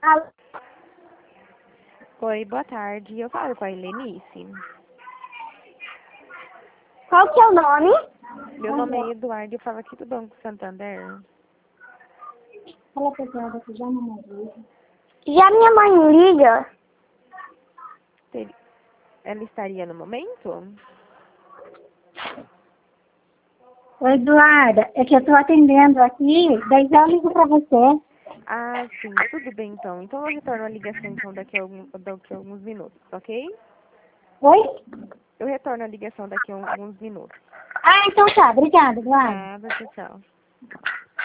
Alô? Oi, boa tarde. Eu falo com a Helenice. Qual que é o nome? Meu nome é Eduardo, eu falo aqui do Banco Santander. Fala pra ela que já Já minha mãe liga. Ela estaria no momento? Oi, Eduarda, é que eu tô atendendo aqui, daí já ligo pra você. Ah, sim, tudo bem então. Então eu retorno a ligação então daqui a alguns minutos, ok? Oi? Eu retorno a ligação daqui a alguns minutos. Ah, então tá, obrigada, Eduarda. Nada, tchau, tchau.